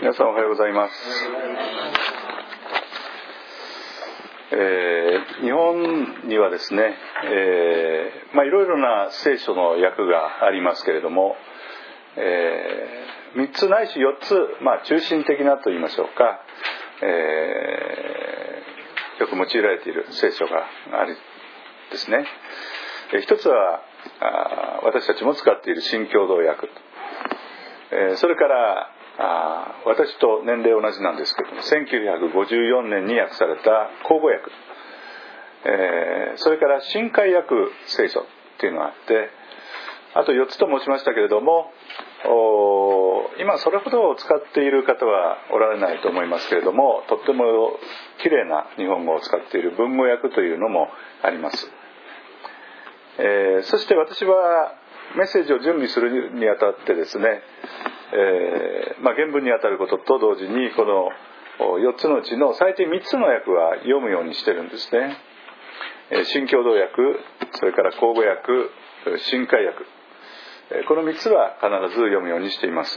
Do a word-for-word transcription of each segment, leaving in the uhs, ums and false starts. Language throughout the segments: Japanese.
皆さんおはようございます。えー、日本にはですね、えー、まあいろいろな聖書の訳がありますけれども、えー、みっつないしよっつ、まあ中心的なと言いましょうか、えー、よく用いられている聖書がありですね。えー、一つはあ私たちも使っている新共同訳、えー、それからあ私と年齢同じなんですけどもせんきゅうひゃくごじゅうよねんに訳された口語訳、えー、それから新海訳聖書っていうのがあって、あとよっつと申しましたけれども、今それほど使っている方はおられないと思いますけれども、とってもきれいな日本語を使っている文語訳というのもあります。えー、そして私はメッセージを準備するにあたってですね、えーまあ、原文にあたることと同時にこのよっつのうちの最低みっつの訳は読むようにしてるんですね。えー、新共同訳、それから口語訳、新海訳、えー、このみっつは必ず読むようにしています。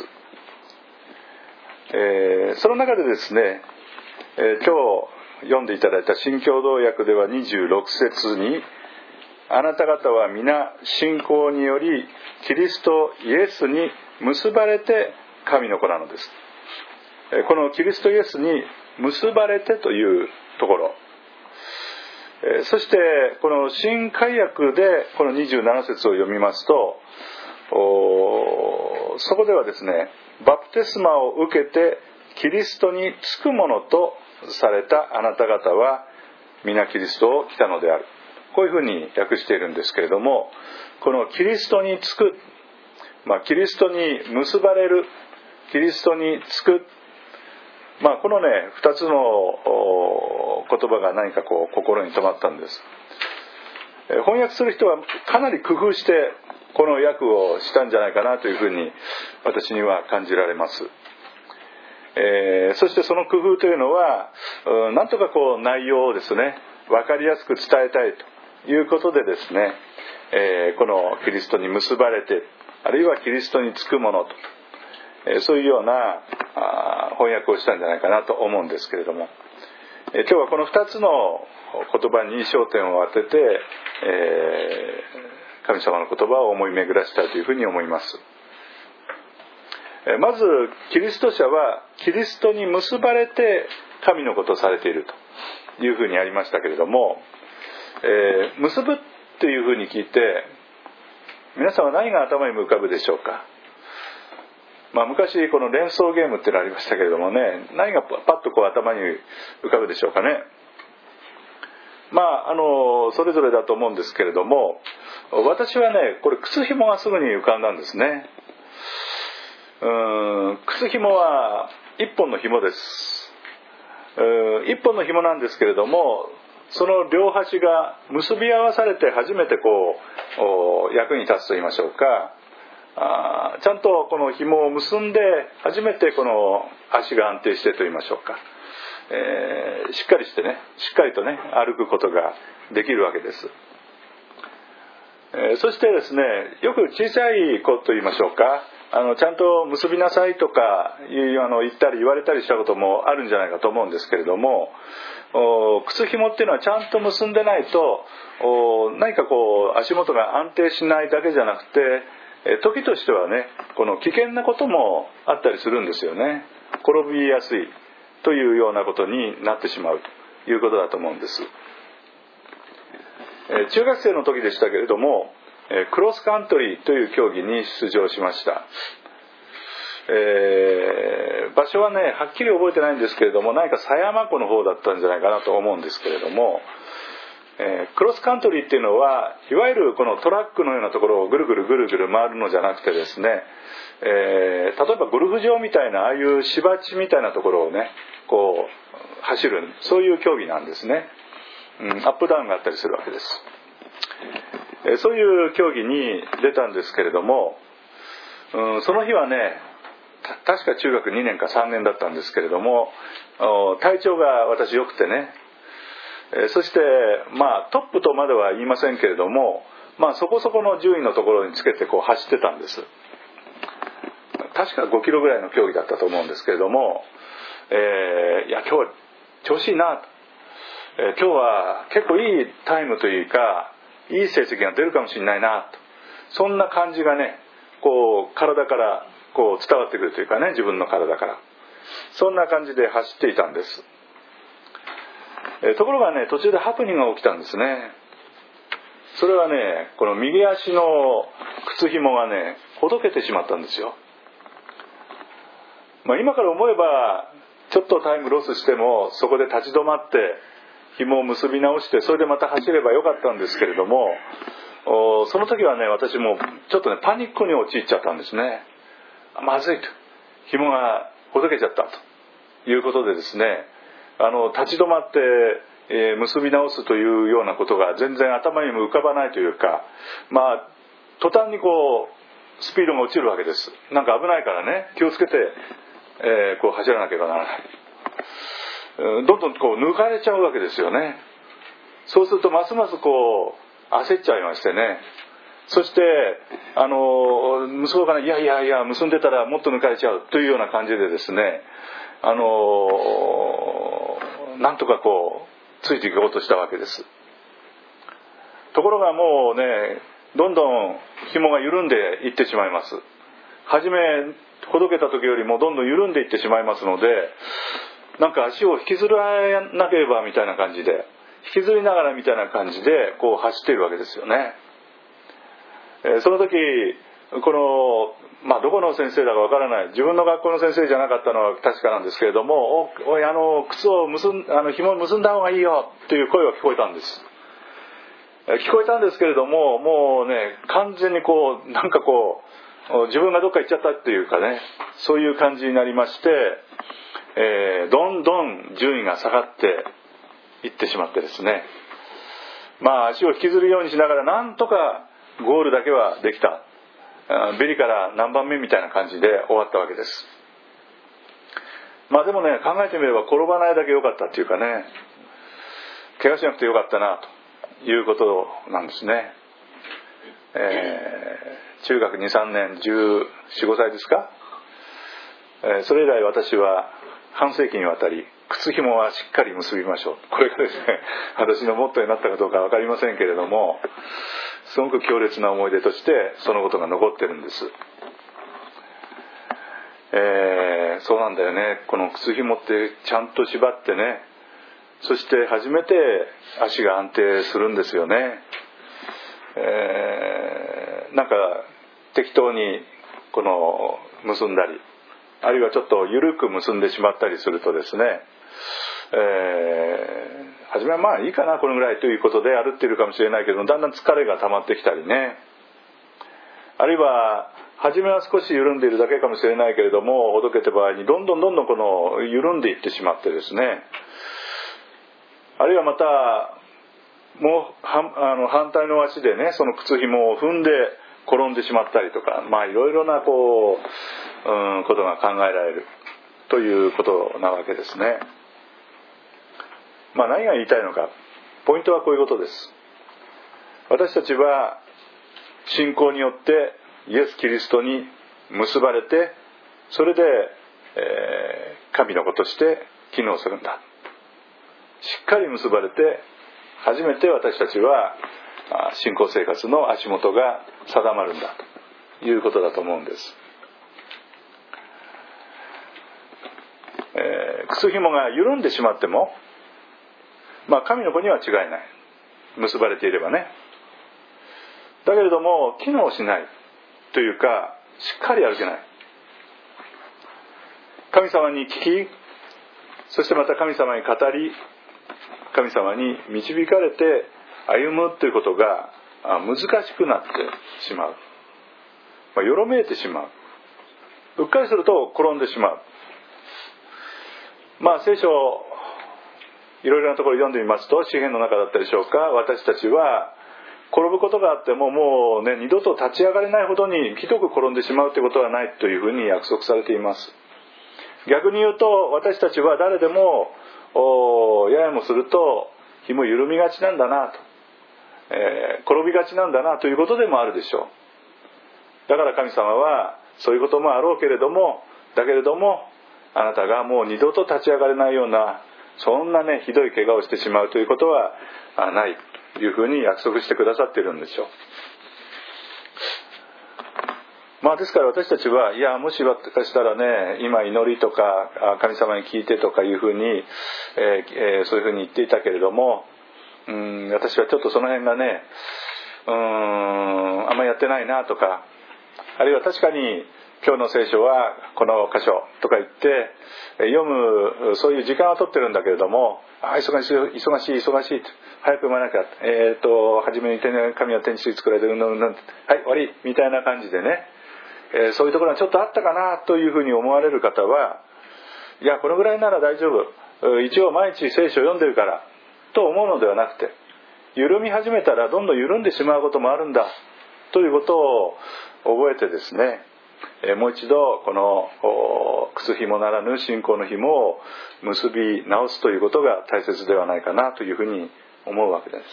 えー、その中でですね、えー、今日読んでいただいた新共同訳ではにじゅうろくせつに、あなた方は皆信仰によりキリストイエスに結ばれて神の子なのです。このキリストイエスに結ばれてというところ、そしてこの新海訳でこのにじゅうななせつを読みますと、そこではですね、バプテスマを受けてキリストにつくものとされたあなた方は皆キリストを来たのである、こういうふうに訳しているんですけれども、このキリストにつく、まあ、キリストに結ばれる、キリストにつく、まあ、このねふたつの言葉が何かこう心に留まったんです。翻訳する人はかなり工夫してこの訳をしたんじゃないかなというふうに私には感じられます。えー、そしてその工夫というのは、うん、なんとかこう内容をですね分かりやすく伝えたいということでですね、えー、このキリストに結ばれて、あるいはキリストにつくものと、えー、そういうようなあ翻訳をしたんじゃないかなと思うんですけれども、えー、今日はこのふたつの言葉に焦点を当てて、えー、神様の言葉を思い巡らしたいというふうに思います。えー、まずキリスト者はキリストに結ばれて神の子とされているというふうにありましたけれども、えー、結ぶっていうふうに聞いて皆さんは何が頭に浮かぶでしょうか。まあ、昔この連想ゲームっていうのありましたけれどもね、何がパッとこう頭に浮かぶでしょうかね。まああのそれぞれだと思うんですけれども、私はねこれ靴紐がすぐに浮かんだんですね。うーん靴紐は一本の紐です。うーん一本の紐なんですけれども、その両端が結び合わされて初めてこう役に立つと言いましょうか、あちゃんとこの紐を結んで初めてこの足が安定してと言いましょうか、えー、しっかりしてねしっかりとね歩くことができるわけです。えー、そしてですね、よく小さい子と言いましょうか、あのちゃんと結びなさいとかいうあの言ったり言われたりしたこともあるんじゃないかと思うんですけれども、靴紐っていうのはちゃんと結んでないと何かこう足元が安定しないだけじゃなくて、時としてはねこの危険なこともあったりするんですよね。転びやすいというようなことになってしまうということだと思うんです。中学生の時でしたけれども、クロスカントリーという競技に出場しました。えー、場所はねはっきり覚えてないんですけれども、何か狭山湖の方だったんじゃないかなと思うんですけれども、えー、クロスカントリーっていうのはいわゆるこのトラックのようなところをぐるぐるぐるぐる回るのじゃなくてですね、えー、例えばゴルフ場みたいなああいう芝地みたいなところをねこう走る、そういう競技なんですね。うん、アップダウンがあったりするわけです。えー、そういう競技に出たんですけれども、うん、その日はね確か中学にねんかさんねんだったんですけれども、体調が私良くてね、そしてまあトップとまでは言いませんけれども、まあそこそこの順位のところにつけてこう走ってたんです。 確かごキロぐらいの競技だったと思うんですけれども、えー、いや今日は調子いいなと、えー、今日は結構いいタイムというかいい成績が出るかもしれないなと、そんな感じがねこう体からこう伝わってくるというかね、自分の体からそんな感じで走っていたんです。えー、ところがね途中でハプニングが起きたんですね。それはねこの右足の靴紐がねほどけてしまったんですよ。まあ、今から思えばちょっとタイムロスしてもそこで立ち止まって紐を結び直してそれでまた走ればよかったんですけれども、その時はね私もちょっとねパニックに陥っちゃったんですね。まずいと、紐がほどけちゃったということでですね、あの立ち止まって、えー、結び直すというようなことが全然頭にも浮かばないというか、まあ途端にこうスピードが落ちるわけです。なんか危ないからね気をつけて、えー、こう走らなければならない。どんどんこう抜かれちゃうわけですよね。そうするとますますこう焦っちゃいましてね、そしてあの息子がねいやいやいや結んでたらもっと抜かれちゃうというような感じでですね、あのなんとかこうついていこうとしたわけです。ところがもうねどんどん紐が緩んでいってしまいます。初めほどけた時よりもどんどん緩んでいってしまいますので、なんか足を引きずらなければみたいな感じで、引きずりながらみたいな感じでこう走っているわけですよね。えー、その時この、まあ、どこの先生だかわからない、自分の学校の先生じゃなかったのは確かなんですけれども、おおいあの靴を結んあの紐を結んだ方がいいよという声が聞こえたんです。聞こえたんですけれども、もうね完全にこうなんかこう自分がどっか行っちゃったっていうかね、そういう感じになりまして、えー、どんどん順位が下がっていってしまってですね、まあ足を引きずるようにしながらなんとかゴールだけはできた。ビリから何番目みたいな感じで終わったわけです。まあでもね考えてみれば転ばないだけ良かったっていうかね、怪我しなくてよかったなということなんですね。えー、中学 にさんねんじゅうよん、ごさいですか、えー、それ以来私は半世紀にわたり靴紐はしっかり結びましょう、これがですね私のモットーになったかどうか分かりませんけれども、すごく強烈な思い出としてそのことが残ってるんです。えー、そうなんだよね、この靴紐ってちゃんと縛ってね、そして初めて足が安定するんですよね。えー、なんか適当にこの結んだり、あるいはちょっと緩く結んでしまったりするとですね、えー、初めはまあいいかなこのぐらいということで歩っているかもしれないけど、だんだん疲れが溜まってきたりね、あるいは初めは少し緩んでいるだけかもしれないけれども、ほどけた場合にどんどんどんどんこの緩んでいってしまってですね、あるいはまたもうはあの反対の足でねその靴紐を踏んで転んでしまったりとか、まあいろいろなこう、うん、ことが考えられるということなわけですね。まあ何が言いたいのか、ポイントはこういうことです。私たちは信仰によってイエス・キリストに結ばれて、それで、えー、神の子として機能するんだ。しっかり結ばれて初めて私たちは信仰生活の足元が定まるんだということだと思うんです。えー、靴紐が緩んでしまっても、まあ神の子には違いない、結ばれていればね。だけれども機能しないというか、しっかり歩けない。神様に聞き、そしてまた神様に語り、神様に導かれて歩むということが難しくなってしまう、まあ、よろめいてしまう、うっかりすると転んでしまう。まあ聖書いろいろなところを読んでみますと、詩篇の中だったでしょうか、私たちは転ぶことがあってももうね二度と立ち上がれないほどにひどく転んでしまうということはないというふうに約束されています。逆に言うと私たちは誰でもややもすると紐緩みがちなんだなと、えー、転びがちなんだなということでもあるでしょう。だから神様はそういうこともあろうけれども、だけれどもあなたがもう二度と立ち上がれないような、そんなねひどい怪我をしてしまうということはないというふうに約束してくださっているんでしょう。まあですから私たちは、いやもしかしたらね、今祈りとか神様に聞いてとかいうふうに、えーえー、そういうふうに言っていたけれども、うーん私はちょっとその辺がね、うーんあんまりやってないなとか、あるいは確かに今日の聖書はこの箇所とか言って読む、そういう時間は取ってるんだけれども、あ忙しい忙しい忙しい早く読まなきゃ、えーと初めに神は天地作られてうんぬんうんぬん、はい終わりみたいな感じでね、えー、そういうところがちょっとあったかなというふうに思われる方は、いやこのぐらいなら大丈夫、一応毎日聖書を読んでるからと思うのではなくて、緩み始めたらどんどん緩んでしまうこともあるんだということを覚えてですね、えー、もう一度この靴紐ならぬ信仰の紐を結び直すということが大切ではないかなというふうに思うわけです。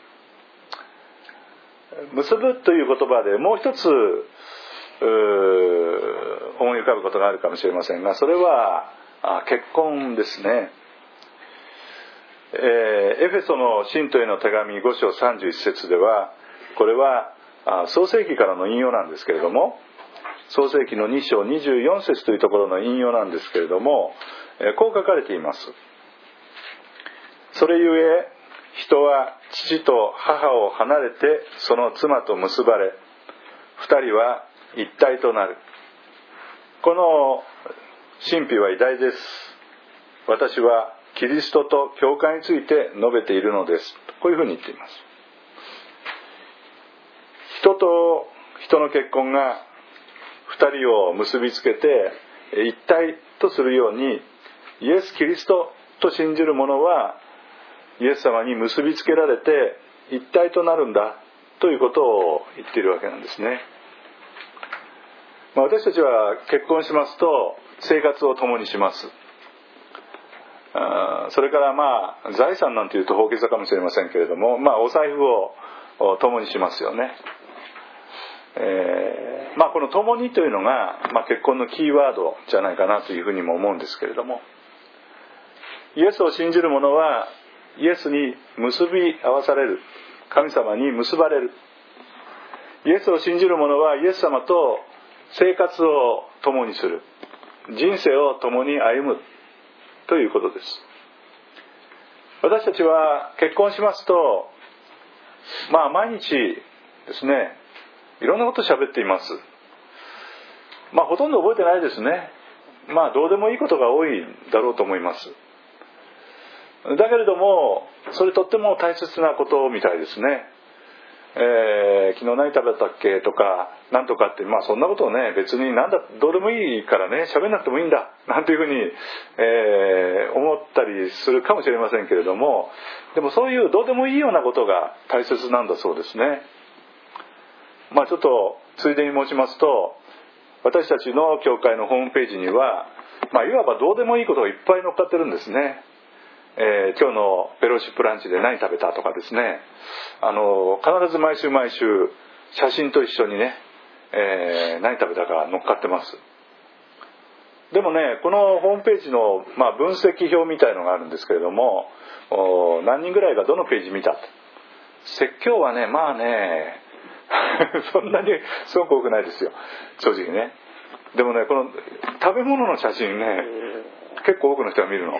結ぶという言葉でもう一つ思い浮かぶことがあるかもしれませんが、それは結婚ですね。えー、エフェソの信徒への手紙ご章さんじゅういち節では、これは創世記からの引用なんですけれども、創世記のに章にじゅうよん節というところの引用なんですけれども、えー、こう書かれています。それゆえ人は父と母を離れてその妻と結ばれ、二人は一体となる。この神秘は偉大です。私はキリストと教会について述べているのです。こういうふうに言っています。人と人の結婚が二人を結びつけて一体とするように、イエス・キリストと信じる者はイエス様に結びつけられて一体となるんだということを言っているわけなんですね。まあ、私たちは結婚しますと生活を共にします。あそれからまあ財産なんていうと大げさかもしれませんけれども、まあお財布を共にしますよね。えー、まあこの共にというのが、まあ、結婚のキーワードじゃないかなというふうにも思うんですけれども、イエスを信じる者はイエスに結び合わされる、神様に結ばれる。イエスを信じる者はイエス様と生活を共にする、人生を共に歩むということです。私たちは結婚しますと、まあ毎日ですね、いろんなことを喋っています。まあほとんど覚えてないですね。まあどうでもいいことが多いだろうと思います。だけれどもそれとっても大切なことみたいですね。えー、昨日何食べたっけとか何とかって、まあそんなことをね別になんだどうでもいいからね喋んなくてもいいんだなんていうふうに、えー、思ったりするかもしれませんけれども、でもそういうどうでもいいようなことが大切なんだそうですね。まあちょっとついでに申しますと、私たちの教会のホームページには、まあ、いわばどうでもいいことがいっぱい載っかってるんですね。えー、今日のフェローシップランチで何食べたとかですね、あの必ず毎週毎週写真と一緒にね、えー、何食べたか載っかってます。でもね、このホームページの、まあ、分析表みたいのがあるんですけれども、何人ぐらいがどのページ見たと。説教はね、まあねそんなにすごく多くないですよ、正直ね。でもね、この食べ物の写真ね、結構多くの人が見るの、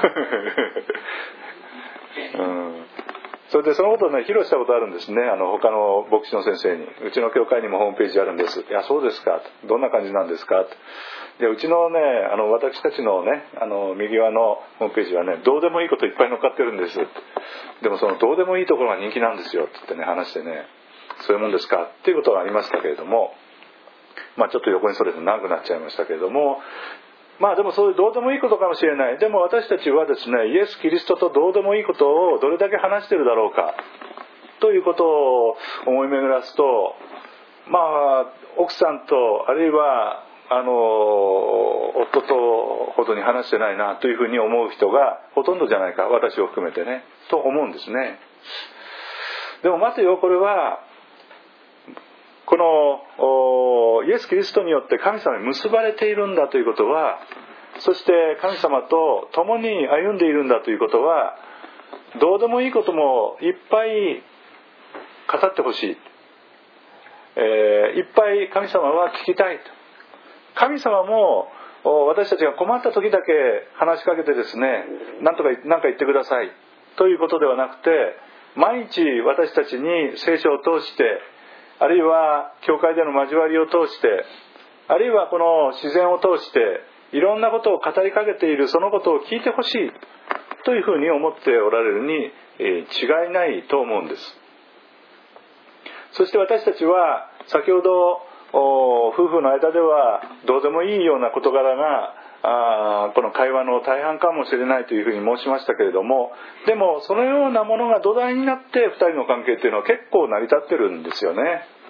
うん、それでそのことをね披露したことあるんですね。あの他の牧師の先生に、うちの教会にもホームページあるんです。いやそうですか、どんな感じなんですか。でうちのねあの私たちのねあの右側のホームページはね、どうでもいいこといっぱい載っかってるんです。でもそのどうでもいいところが人気なんですよって言ってね話してね、そういうもんですかっていうことがありましたけれども、まあちょっと横にそれて長くなっちゃいましたけれども、まあでもそういうどうでもいいことかもしれない。でも私たちはですね、イエス・キリストとどうでもいいことをどれだけ話してるだろうかということを思い巡らすと、まあ奥さんとあるいはあの夫とほどに話してないなというふうに思う人がほとんどじゃないか、私を含めてねと思うんですね。でも待てよ、これはこのイエス・キリストによって神様に結ばれているんだということは、そして神様と共に歩んでいるんだということは、どうでもいいこともいっぱい語ってほしい、えー、いっぱい神様は聞きたいと。神様も私たちが困った時だけ話しかけてですね、なんとか何か言ってくださいということではなくて、毎日私たちに聖書を通して、あるいは教会での交わりを通して、あるいはこの自然を通していろんなことを語りかけている、そのことを聞いてほしいというふうに思っておられるに違いないと思うんです。そして私たちは先ほど夫婦の間ではどうでもいいような事柄があこの会話の大半かもしれないというふうに申しましたけれども、でもそのようなものが土台になってふたりの関係というのは結構成り立ってるんですよね。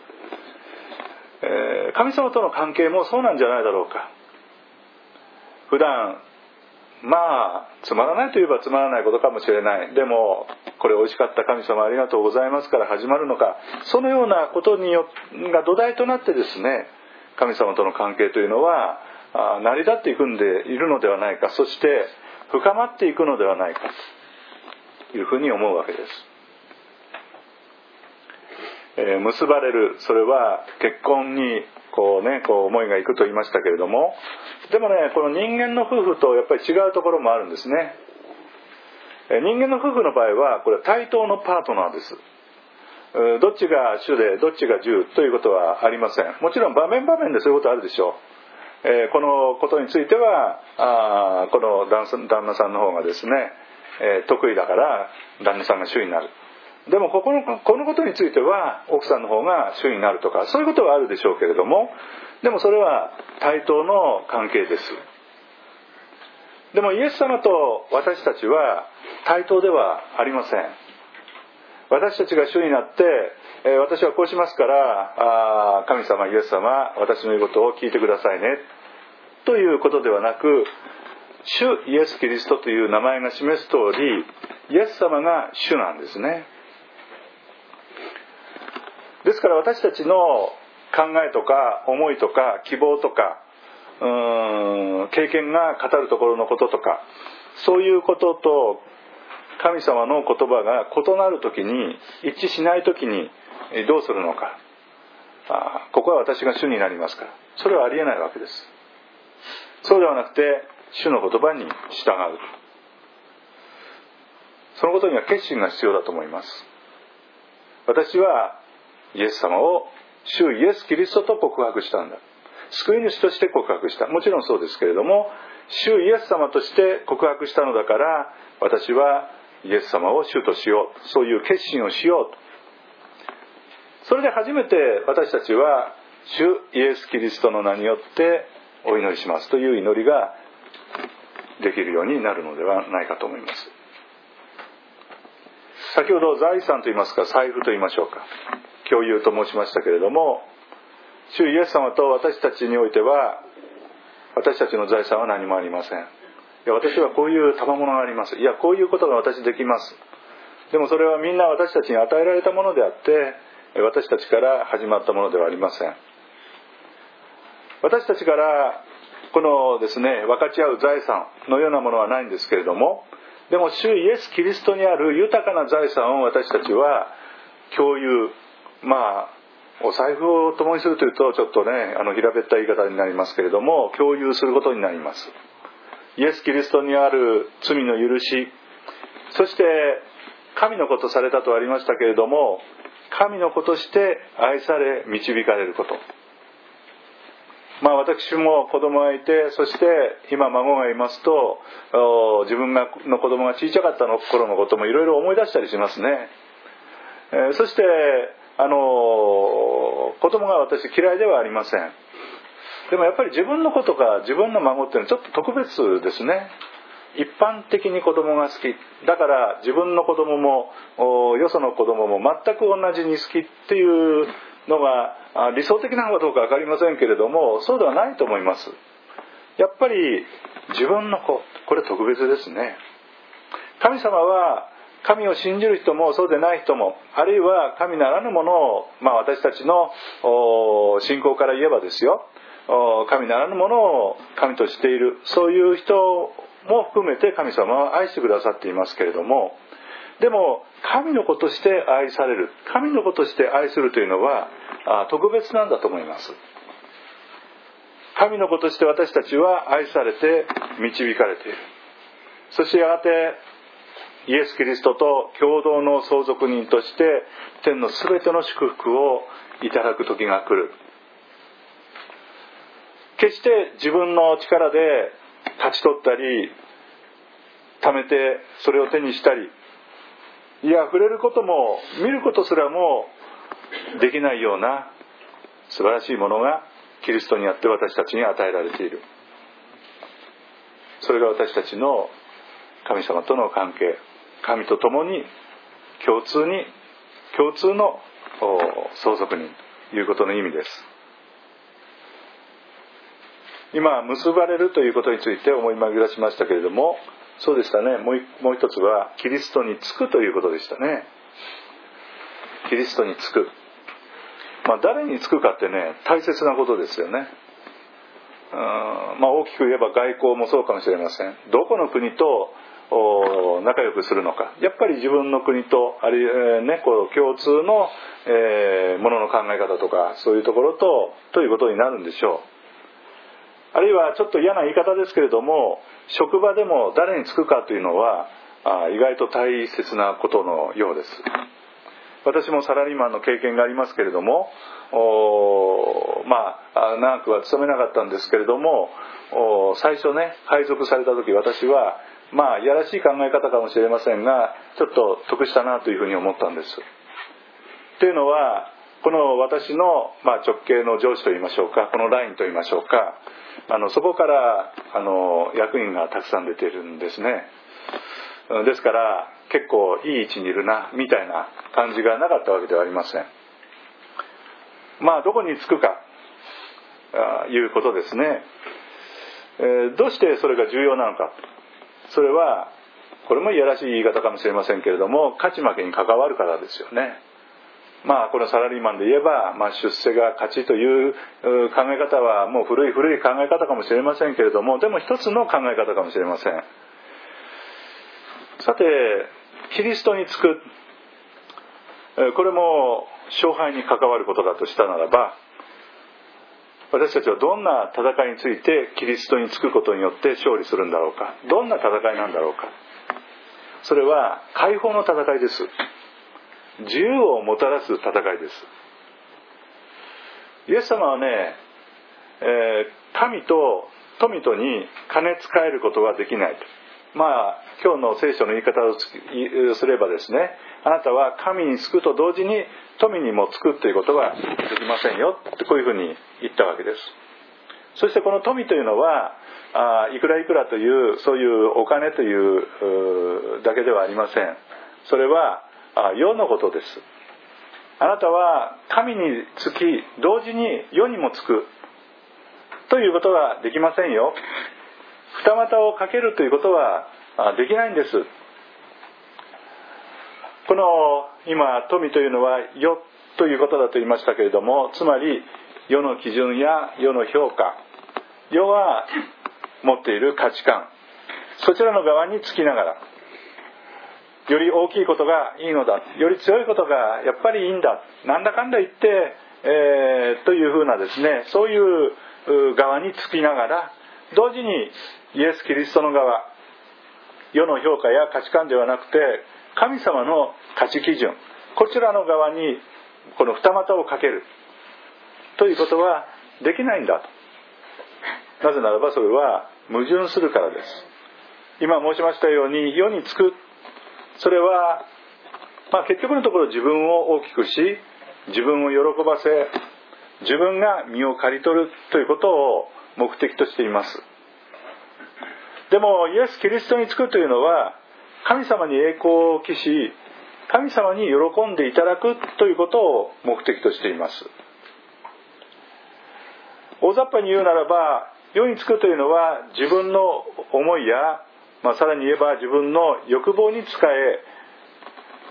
えー、神様との関係もそうなんじゃないだろうか。普段まあつまらないといえばつまらないことかもしれない。でもこれ美味しかった、神様ありがとうございますから始まるのか、そのようなことによが土台となってですね、神様との関係というのは成り立っていくんでいるのではないか、そして深まっていくのではないかというふうに思うわけです。えー、結ばれる、それは結婚にこうね、こう思いがいくと言いましたけれども、でもね、この人間の夫婦とやっぱり違うところもあるんですね。人間の夫婦の場合はこれは対等のパートナーです。どっちが主でどっちが従ということはありません。もちろん場面場面でそういうことあるでしょう。えー、このことについてはあこの旦那さんの方がですね、えー、得意だから旦那さんが主になる。でもここの、このことについては奥さんの方が主になるとか、そういうことはあるでしょうけれども、でもそれは対等の関係です。でもイエス様と私たちは対等ではありません。私たちが主になって、えー、私はこうしますから、あ神様イエス様、私の言うことを聞いてくださいねということではなく、主イエスキリストという名前が示す通り、イエス様が主なんですね。ですから私たちの考えとか思いとか希望とかうーん経験が語るところのこととか、そういうことと神様の言葉が異なるときに、一致しないときにどうするのか。あここは私が主になりますから、それはありえないわけです。そうではなくて主の言葉に従う、そのことには決心が必要だと思います。私はイエス様を主イエスキリストと告白したんだ、救い主として告白した。もちろんそうですけれども、主イエス様として告白したのだから、私はイエス様を主としよう、そういう決心をしようと。それで初めて私たちは主イエスキリストの名によってお祈りしますという祈りができるようになるのではないかと思います。先ほど財産といいますか、財布といいましょうか、共有と申しましたけれども、主イエス様と私たちにおいては、私たちの財産は何もありません。いや、私はこういう賜物があります。いや、こういうことが私できます。でもそれはみんな私たちに与えられたものであって、私たちから始まったものではありません。私たちからこのですね、分かち合う財産のようなものはないんですけれども、でも主イエスキリストにある豊かな財産を私たちは共有、まあお財布を共にするというとちょっとね、あの平べったい言い方になりますけれども、共有することになります。イエスキリストにある罪の許し、そして神の子とされたとありましたけれども、神の子として愛され導かれること。まあ私も子供がいて、そして今孫がいますと、自分がの子供が小さかったの頃のこともいろいろ思い出したりしますね。えー、そしてあの子供が私嫌いではありません。でもやっぱり自分の子とか自分の孫っていうのはちょっと特別ですね。一般的に子供が好きだから自分の子供もよその子供も全く同じに好きっていうのが理想的なのかどうか分かりませんけれども、そうではないと思います。やっぱり自分の子、これ特別ですね。神様は神を信じる人もそうでない人も、あるいは神ならぬものを、まあ、私たちの信仰から言えばですよ、神ならぬものを神としている、そういう人も含めて神様は愛してくださっていますけれども、でも神の子として愛される、神の子として愛するというのは特別なんだと思います。神の子として私たちは愛されて導かれている。そしてやがてイエス・キリストと共同の相続人として天のすべての祝福をいただく時が来る。決して自分の力で立ち取ったり貯めてそれを手にしたり、いや触れることも見ることすらもできないような素晴らしいものがキリストにあって私たちに与えられている。それが私たちの神様との関係、神と共に共通に共通の相続人ということの意味です。今結ばれるということについて思い巡らしましたけれども、そうでしたね。もう、もう一つはキリストにつくということでしたね。キリストにつく、まあ、誰につくかってね、大切なことですよね。うん、まあ、大きく言えば外交もそうかもしれません。どこの国と仲良くするのか、やっぱり自分の国とあるいは、ね、こう共通の、えー、ものの考え方とかそういうところとということになるんでしょう。あるいはちょっと嫌な言い方ですけれども、職場でも誰につくかというのは意外と大切なことのようです。私もサラリーマンの経験がありますけれども、まあ長くは勤めなかったんですけれども、最初ね配属された時、私はまあいやらしい考え方かもしれませんが、ちょっと得したなというふうに思ったんです。というのは、この私の、まあ、直系の上司といいましょうか、このラインといいましょうか、あのそこからあの役員がたくさん出ているんですね。ですから結構いい位置にいるなみたいな感じがなかったわけではありません。まあどこにつくかあいうことですね。えー、どうしてそれが重要なのか。それはこれもいやらしい言い方かもしれませんけれども、勝ち負けに関わるからですよね。まあこのサラリーマンで言えば、まあ、出世が勝ちという考え方はもう古い古い考え方かもしれませんけれども、でも一つの考え方かもしれません。さてキリストにつく、これも勝敗に関わることだとしたならば、私たちはどんな戦いについてキリストにつくことによって勝利するんだろうか。どんな戦いなんだろうか。それは解放の戦いです。自由をもたらす戦いです。イエス様はね、えー、神と富とに金使えることはできないと。まあ今日の聖書の言い方をすればですね、あなたは神につくと同時に富にもつくということはできませんよって、こういうふうに言ったわけです。そしてこの富というのはあいくらいくらというそういうお金というだけではありません。それは世のことです。あなたは神につき同時に世にもつくということはできませんよ。二股をかけるということはできないんです。この今富というのは世ということだと言いましたけれども、つまり世の基準や世の評価、世は持っている価値観、そちらの側につきながら、より大きいことがいいのだ、より強いことがやっぱりいいんだ、なんだかんだ言って、えー、というふうなですね、そういう側につきながら、同時にイエス・キリストの側、世の評価や価値観ではなくて神様の価値基準、こちらの側にこの二股をかけるということはできないんだと。なぜならばそれは矛盾するからです。今申しましたように世につく、それは、まあ、結局のところ自分を大きくし、自分を喜ばせ、自分が身を刈り取るということを目的としています。でもイエス・キリストにつくというのは神様に栄光を期し、神様に喜んでいただくということを目的としています。大雑把に言うならば、世につくというのは自分の思いや、まあ、さらに言えば自分の欲望に仕え、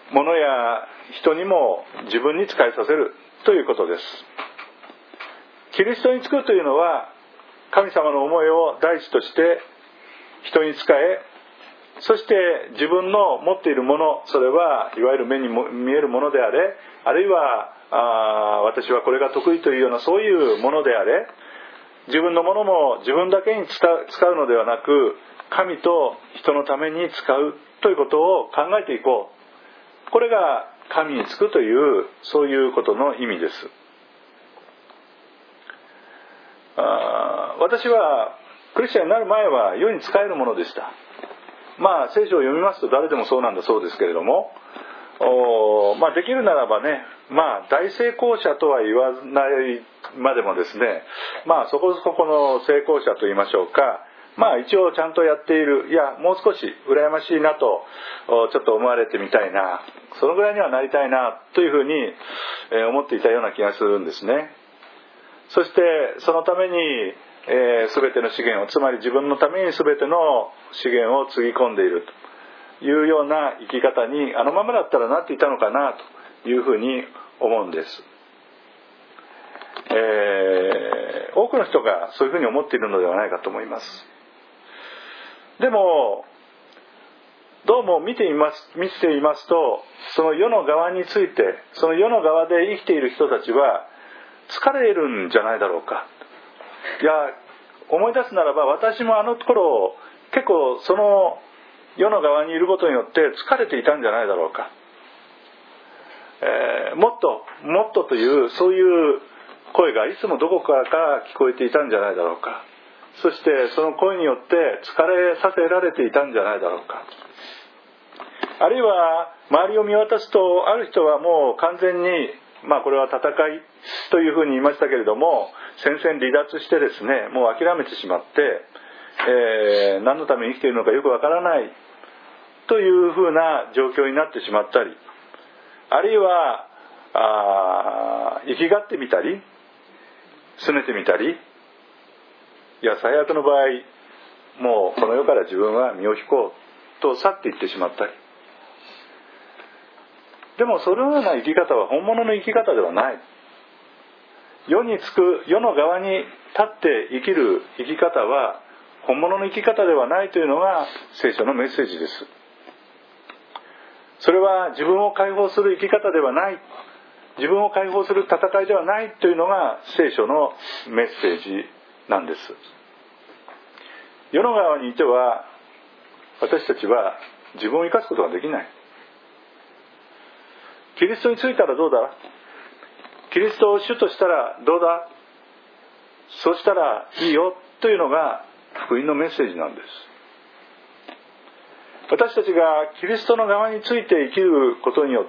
物や人にも自分に仕えさせるということです。キリストに仕くというのは、神様の思いを第一として人に仕え、そして自分の持っているもの、それはいわゆる目に見えるものであれ、あるいはあ私はこれが得意というようなそういうものであれ、自分のものも自分だけに使うのではなく、神と人のために使うということを考えていこう。これが神に仕くというそういうことの意味です。あ私はクリスチャンになる前は世に仕えるものでした。まあ聖書を読みますと誰でもそうなんだそうですけれども、おまあできるならばね、まあ大成功者とは言わないまでもですね、まあそこそこの成功者と言いましょうか、まあ一応ちゃんとやっている、いやもう少し羨ましいなとちょっと思われてみたいな、そのぐらいにはなりたいなというふうに思っていたような気がするんですね。そしてそのためにえー、全ての資源を、つまり自分のために全ての資源をつぎ込んでいるというような生き方にあのままだったらなっていたのかなというふうに思うんです。えー、多くの人がそういうふうに思っているのではないかと思います。でもどうも見ています、見ていますと、その世の側について、その世の側で生きている人たちは疲れるんじゃないだろうか。いや思い出すならば、私もあの頃結構その世の側にいることによって疲れていたんじゃないだろうか、えー、もっともっとというそういう声がいつもどこからか聞こえていたんじゃないだろうか。そしてその声によって疲れさせられていたんじゃないだろうか。あるいは周りを見渡すと、ある人はもう完全に、まあこれは戦いというふうに言いましたけれども、戦線離脱してですね、もう諦めてしまって、えー、何のために生きているのかよくわからないというふうな状況になってしまったり、あるいはあ生きがってみたり拗ねてみたり、いや最悪の場合もうこの世から自分は身を引こうと去っていってしまったり。でもそのような生き方は本物の生き方ではない。世につく、世の側に立って生きる生き方は本物の生き方ではないというのが聖書のメッセージです。それは自分を解放する生き方ではない、自分を解放する戦いではないというのが聖書のメッセージなんです。世の側にいては私たちは自分を生かすことができない。キリストについたらどうだ、キリストを主としたらどうだ、そうしたらいいよというのが福音のメッセージなんです。私たちがキリストの側について生きることによって、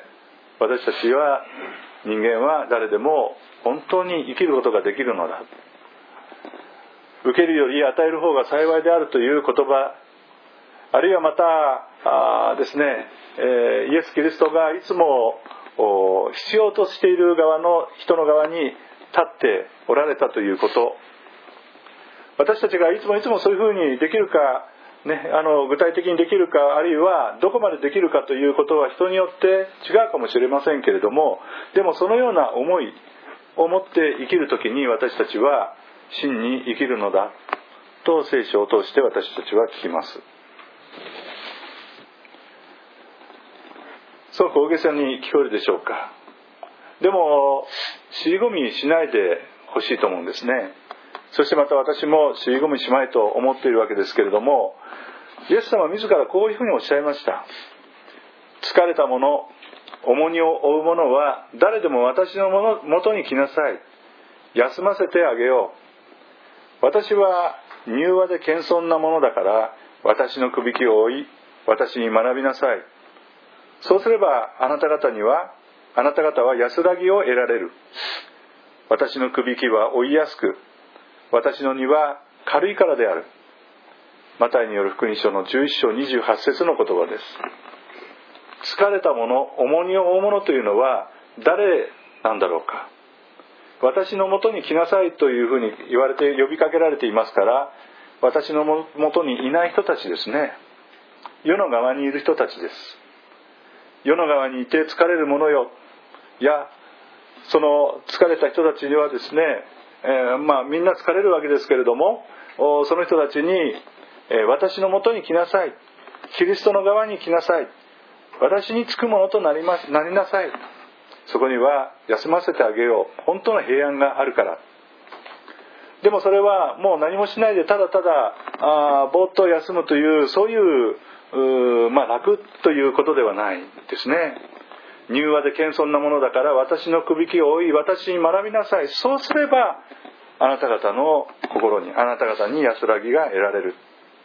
私たちは人間は誰でも本当に生きることができるのだ。受けるより与える方が幸いであるという言葉、あるいはまたあですね、えー、イエス・キリストがいつも必要としている側の人の側に立っておられたということ、私たちがいつもいつもそういうふうにできるか、ね、あの具体的にできるか、あるいはどこまでできるかということは人によって違うかもしれませんけれども、でもそのような思いを持って生きるときに私たちは真に生きるのだと聖書を通して私たちは聞きます。そう大げさに聞こえるでしょうか。でも尻込みしないでほしいと思うんですね。そしてまた私も尻込みしまいと思っているわけですけれども、イエス様自らこういうふうにおっしゃいました。疲れた者、重荷を負う者は誰でも私のもとに来なさい。休ませてあげよう。私は柔和で謙遜なものだから私のくびきを負い、私に学びなさい。そうすればあなた方にはあなた方は安らぎを得られる。私のくびきは負いやすく、私の荷は軽いからである。マタイによる福音書のじゅういっ章にじゅうはち節の言葉です。疲れた者、重荷を負う者というのは誰なんだろうか。私のもとに来なさいというふうに言われて呼びかけられていますから、私のもとにいない人たちですね。世の側にいる人たちです。 世の側にいて疲れる者よ、いやその疲れた人たちにはですね、えー、まあみんな疲れるわけですけれども、その人たちに、えー、私のもとに来なさい、キリストの側に来なさい、私につくものとなります、なりなさい、そこには休ませてあげよう、本当の平安があるから。でもそれはもう何もしないでただただあぼーっと休むという、そういうう、まあ、楽ということではないですね。柔和で謙遜なものだから私のくびきを追い、私に学びなさい。そうすればあなた方の心に、あなた方に安らぎが得られる。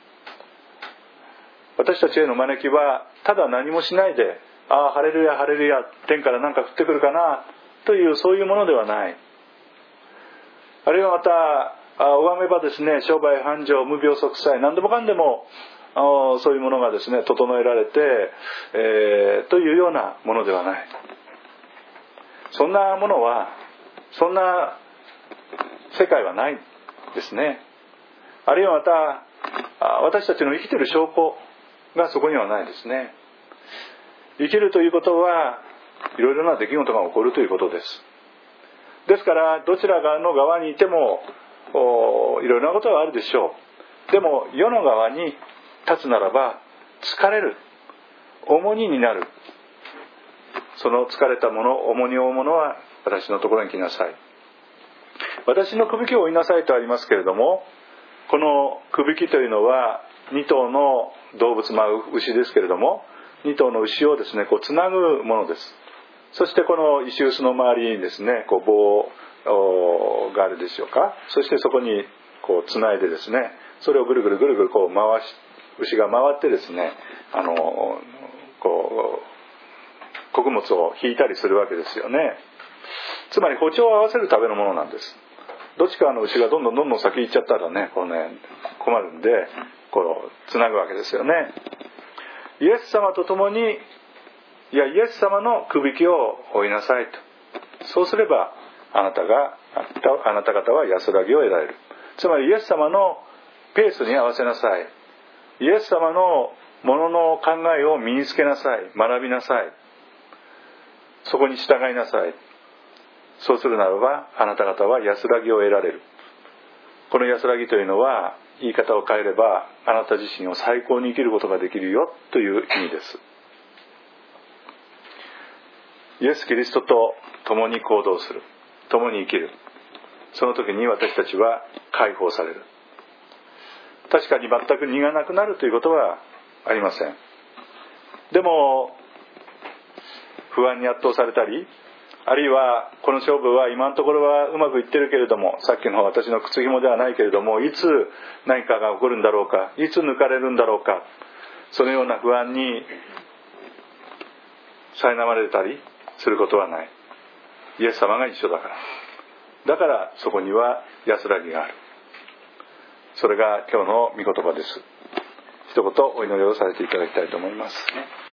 私たちへの招きはただ何もしないで、ああハレルヤハレルヤ、天から何か降ってくるかなという、そういうものではない。あるいはまた拝めばですね、商売繁盛、無病息災、何でもかんでもそういうものがですね整えられて、えー、というようなものではない。そんなものは、そんな世界はないですね。あるいはまた私たちの生きている証拠がそこにはないですね。生きるということはいろいろな出来事が起こるということです。ですからどちらの側にいてもいろいろなことがあるでしょう。でも世の側に立つならば疲れる、重荷になる。その疲れたもの、重荷を負うものは私のところに来なさい。私のくびきを追いなさいとありますけれども、このくびきというのはに頭の動物、まあ牛ですけれども、に頭の牛をですねこうつなぐものです。そしてこの石臼の周りにですねこう棒があるでしょうか。そしてそこにこうつないでですね、それをぐるぐるぐるぐるこう回し、牛が回ってですね、あのこう穀物を引いたりするわけですよね。つまり歩調を合わせるためのものなんです。どっちかの牛がどんどんどんどん先行っちゃったらね、こうね困るんで、こうつなぐわけですよね。イエス様と共に、いやイエス様のくびきを追いなさいと。そうすればあなたがあなた方は安らぎを得られる。つまりイエス様のペースに合わせなさい。イエス様のものの考えを身につけなさい。学びなさい。そこに従いなさい。そうするならばあなた方は安らぎを得られる。この安らぎというのは言い方を変えればあなた自身を最高に生きることができるよという意味です。イエス・キリストと共に行動する、共に生きる。その時に私たちは解放される。確かに全く荷がなくなるということはありません。でも不安に圧倒されたり、あるいはこの勝負は今のところはうまくいってるけれども、さっきの私の靴紐ではないけれども、いつ何かが起こるんだろうか、いつ抜かれるんだろうか、そのような不安に苛まれたりすることはない。イエス様が一緒だから。だからそこには安らぎがある。それが今日の御言葉です。一言お祈りをさせていただきたいと思います。